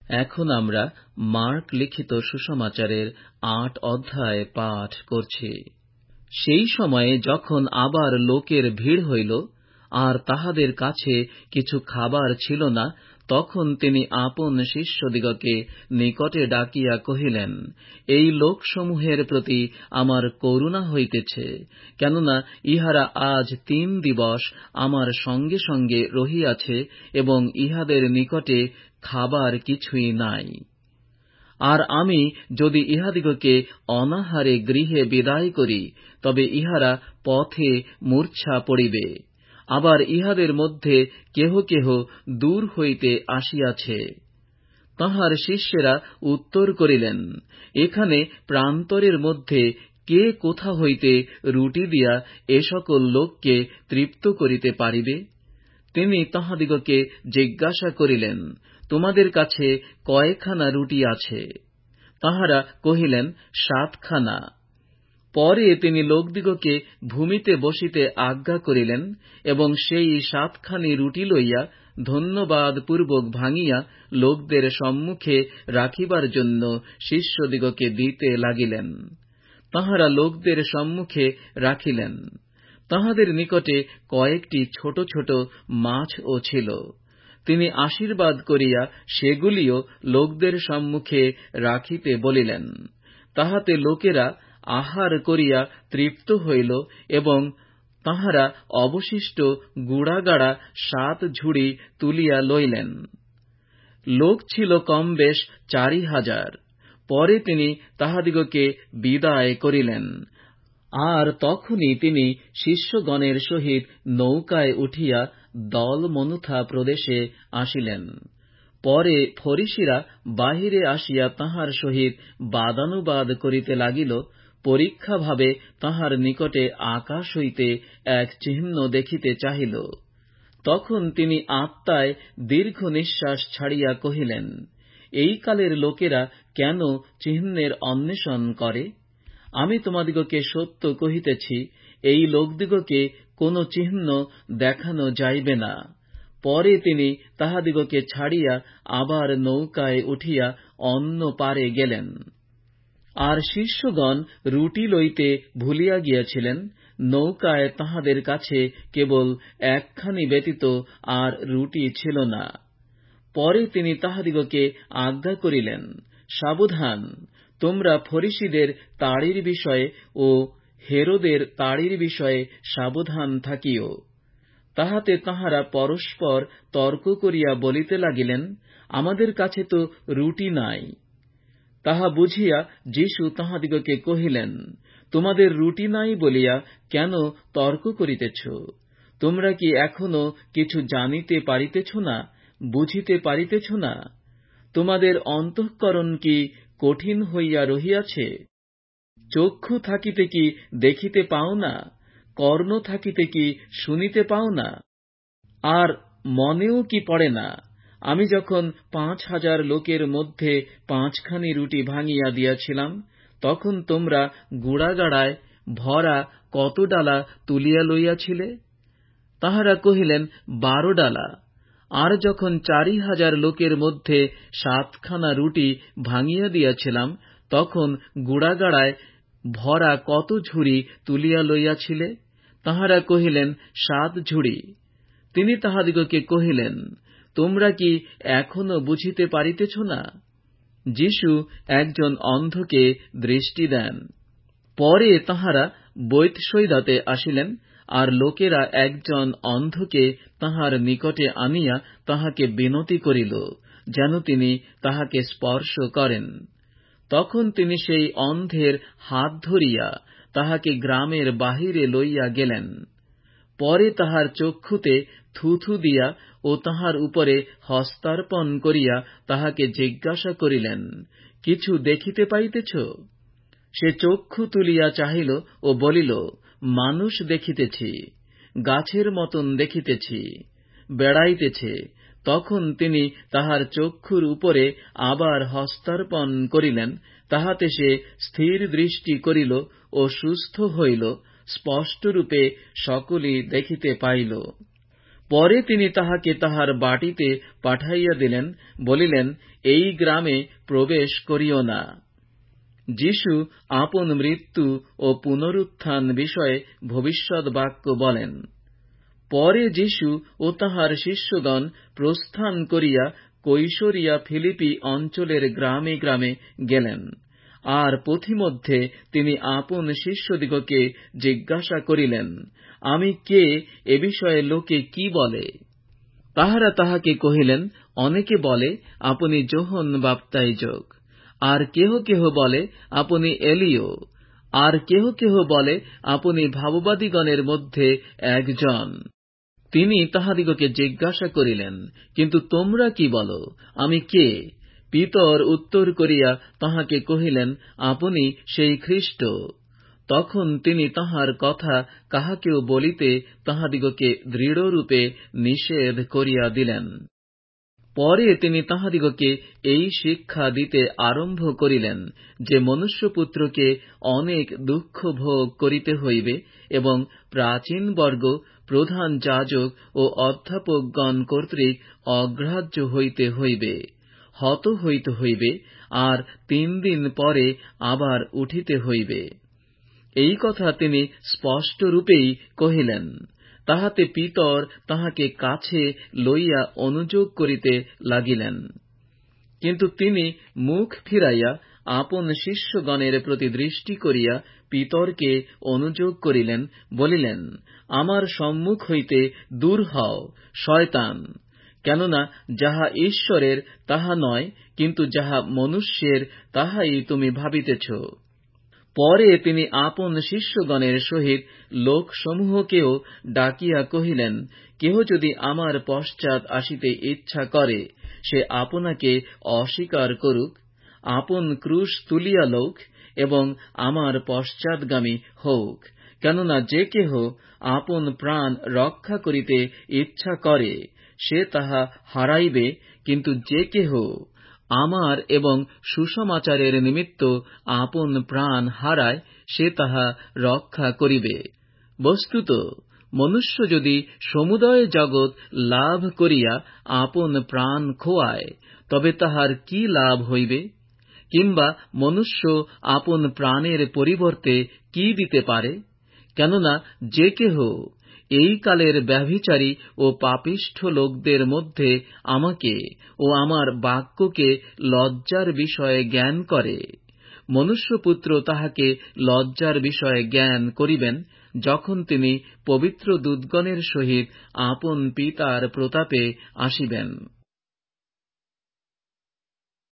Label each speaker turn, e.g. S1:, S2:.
S1: এখন আমরা মার্ক লিখিত সুসমাচারের ৮ অধ্যায় পাঠ করছি। সেই সময়ে যখন আবার লোকের ভিড় হইল, আর তাহাদের কাছে কিছু খাবার ছিল না, তখন তিনি আপন শিষ্যদিগকে নিকটে ডাকিয়া কহিলেন, এই লোকসমূহের প্রতি আমার করুণা হইতেছে, কেননা ইহারা আজ ৩ দিবস আমার সঙ্গে সঙ্গে রহিয়াছে এবং ইহাদের নিকটে খাবার কিছুই নাই। আর আমি যদি ইহাদিগকে অনাহারে গৃহে বিদায় করি, তবে ইহারা পথে মূর্ছা পড়িবে। আবার ইহাদের মধ্যে কেহ কেহ দূর হইতে আসিয়াছে। তাঁহার শিষ্যেরা উত্তর করিলেন, এখানে প্রান্তরের মধ্যে কে কোথা হইতে রুটি দিয়া এ সকল লোককে তৃপ্ত করিতে পারিবে? তিনি তাহাদিগকে জিজ্ঞাসা করিলেন, তোমাদের কাছে কয়খানা রুটি আছে? তাহারা কহিলেন, ৭ খানা। পরে তিনি লোকদিগকে ভূমিতে বসিতে আজ্ঞা করিলেন এবং সেই ৭ খানি রুটি লইয়া ধন্যবাদ পূর্বক ভাঙিয়া লোকদের সম্মুখে রাখিবার জন্য শিষ্যদিগকে দিতে লাগিলেন। তাঁহারা লোকদের সম্মুখে রাখিলেন। তাঁহাদের নিকটে কয়েকটি ছোট ছোট মাছও ছিল। তিনি আশীর্বাদ করিয়া সেগুলিও লোকদের সম্মুখে রাখিতে বলিলেন। তাহাতে লোকেরা আহার করিয়া তৃপ্ত হইল এবং তাঁহারা অবশিষ্ট গুড়াগাড়া ৭ ঝুড়ি তুলিয়া লইলেন। লোক ছিল কমবেশ ৪,০০০। পরে তিনি তাহাদিগকে বিদায় করিলেন। আর তখনই তিনি শিষ্যগণের সহিত নৌকায় উঠিয়া দলমনুথা প্রদেশে আসিলেন। পরে ফরিসীরা বাহিরে আসিয়া তাঁহার সহিত বাদানুবাদ করিতে লাগিল, পরীক্ষাভাবে তাঁহার নিকটে আকাশ হইতে এক চিহ্ন দেখিতে চাহিল। তখন তিনি আত্মায় দীর্ঘ নিঃশ্বাস ছাড়িয়া কহিলেন, এই কালের লোকেরা কেন চিহ্নের অন্বেষণ করে? আমি তোমাদিগকে সত্য কহিতেছি, এই লোকদিগকে কোন চিহ্ন দেখানো যাইবে না। পরে তিনি তাহাদিগকে ছাড়িয়া আবার নৌকায় উঠিয়া অন্য পারে গেলেন। আর শিষ্যগণ রুটি লইতে ভুলিয়া গিয়াছিলেন। নৌকায় তাহাদের কাছে কেবল একখানি ব্যতীত আর রুটি ছিল না। পরে তিনি তাহাদিগকে আজ্ঞা করিলেন, সাবধান, তোমরা ফরিসীদের তাড়ির বিষয়ে ও হেরোদের তাড়ির বিষয়ে সাবধান থাকিও। তাহাতে তাঁহারা পরস্পর তর্ক করিয়া বলিতে লাগিলেন, আমাদের কাছে তো রুটি নাই। তাহা বুঝিয়া যীশু তাহাদিগকে কহিলেন, তোমাদের রুটি নাই বলিয়া কেন তর্ক করিতেছ? তোমরা কি এখনো কিছু জানিতে পারিতেছ না, বুঝিতে পারিতেছ না? তোমাদের অন্তঃকরণ কি কঠিন হইয়া রহিয়াছে? চক্ষু থাকিতে কি দেখিতে পাও না? কর্ণ থাকিতে কি শুনিতে পাও না? আর মনেও কি পড়ে না, আমি যখন ৫,০০০ লোকের মধ্যে ৫ খানি রুটি ভাঙিয়া দিয়াছিলাম, তখন তোমরা গুড়াগাড়ায় ভরা কত ডালা তুলিয়া লইয়াছিলে? তাহারা কহিলেন, ১২ ডালা। আর যখন ৪,০০০ লোকের মধ্যে ৭ খানা রুটি ভাঙিয়া দিয়াছিলাম, তখন গুড়াগাড়ায় ভরা কত ঝুড়ি তুলিয়া লইয়াছিলে? তাহারা কহিলেন, ৭ ঝুড়ি। তিনি তাহাদিগকে কহিলেন, তোমরা কি এখনো বুঝিতে পারিতেছ না? যীশু একজন অন্ধকে দৃষ্টি দেন। পরে তাঁহারা বৈতসৈদাতে আসিলেন, আর লোকেরা একজন অন্ধকে তাঁহার নিকটে আনিয়া তাহাকে বিনতি করিল, যেন তিনি তাহাকে স্পর্শ করেন। তখন তিনি সেই অন্ধের হাত ধরিয়া তাহাকে গ্রামের বাহিরে লইয়া গেলেন। পরে তাহার চক্ষুতে থুথু দিয়া ও তাহার উপরে হস্তার্পণ করিয়া তাহাকে জিজ্ঞাসা করিলেন, কিছু দেখিতে পাইতেছ? সে চক্ষু তুলিয়া চাহিল ও বলিল, মানুষ দেখিতেছি, গাছের মতন দেখিতেছি, বেড়াইতেছে। তখন তিনি তাহার চক্ষুর উপরে আবার হস্তার্পণ করিলেন, তাহাতে সে স্থির দৃষ্টি করিল ও সুস্থ হইল, স্পষ্টরূপে সকলই দেখিতে পাইল। পরে তিনি তাহাকে তাহার বাটীতে পাঠাইয়া দিলেন, বলিলেন, এই গ্রামে প্রবেশ করিও না। যীশু আপন মৃত্যু ও পুনরুত্থান বিষয়ে ভবিষ্যৎ বাক্য বলেন। পরে যীশু ও তাহার শিষ্যগণ প্রস্থান করিয়া কৈশরিয়া ফিলিপি অঞ্চলের গ্রামে গ্রামে গেলেন। আর পথিমধ্যে তিনি আপন শিষ্যদিগকে জিজ্ঞাসা করিলেন, আমি কে, এ বিষয়ে লোকে কি বলে? তাহারা তাহাকে কহিলেন, অনেকে বলে, আপনি যোহন বাপ্তাইজক, আর কেহ কেহ বলে, আপনি এলিয়, আর কেহ কেহ বলে, আপনি ভাববাদীগণের মধ্যে একজন। তিনি তাহাদিগকে জিজ্ঞাসা করিলেন, কিন্তু তোমরা কি বলো, আমি কে? পিতর উত্তর করিয়া তাহাকে কহিলেন, আপনি সেই খ্রিস্ট। তখন তিনি তাহার কথা কাহাকেও বলিতে তাহাদিগকে দৃঢ়রূপে নিষেধ করিয়া দিলেন। পরে তিনি তাহাদিগকে এই শিক্ষা দিতে আরম্ভ করিলেন যে মনুষ্যপুত্রকে অনেক দুঃখ ভোগ করিতে হইবে এবং প্রাচীনবর্গ, প্রধান যাজক ও অধ্যাপকগণ কর্তৃক অগ্রাহ্য হইতে হইবে, হত হইতে হইবে, আর 3 দিন পরে আবার উঠিতে হইবে। এই কথা তিনি স্পষ্টরূপেই কহিলেন। তাহাতে পিতর তাহাকে কাছে লইয়া অনুযোগ করিতে লাগিলেন। কিন্তু তিনি মুখ ফিরাইয়া আপন শিষ্যগণের প্রতি দৃষ্টি করিয়া পিতরকে অনুযোগ করিলেন, বলিলেন, আমার সম্মুখ হইতে দূর হও, শয়তান। কেননা যাহা ঈশ্বরের তাহা নয়, কিন্তু যাহা মনুষ্যের তাহাই তুমি ভাবিতেছ। পরে তিনি আপন শিষ্যগণের সহিত লোকসমূহকেও ডাকিয়া কহিলেন, কেহ যদি আমার পশ্চাৎ আসিতে ইচ্ছা করে, সে আপনাকে অস্বীকার করুক, আপন ক্রুশ তুলিয়া লউক এবং আমার পশ্চাৎগামী হউক। কেননা যে কেহ আপন প্রাণ রক্ষা করিতে ইচ্ছা করে, সে তাহা হারাইবে, কিন্তু যে কেহ আমার এবং সুসমাচারের নিমিত্ত আপন প্রাণ হারায়, সে তাহা রক্ষা করিবে। বস্তুত মনুষ্য যদি সমুদয় জগৎ লাভ করিয়া আপন প্রাণ খোয়ায়, তবে তাহার কি লাভ হইবে? কিংবা মনুষ্য আপন প্রাণের পরিবর্তে কি দিতে পারে? কেননা যে কেহ এই কালের ব্যভিচারী ও পাপিষ্ঠ লোকদের মধ্যে আমাকে ও আমার বাক্যকে লজ্জার বিষয়ে জ্ঞান করে, মনুষ্যপুত্র তাহাকে লজ্জার বিষয়ে জ্ঞান করিবেন, যখন তিনি পবিত্র দূতগণের সহিত আপন পিতার প্রতাপে আসিবেন।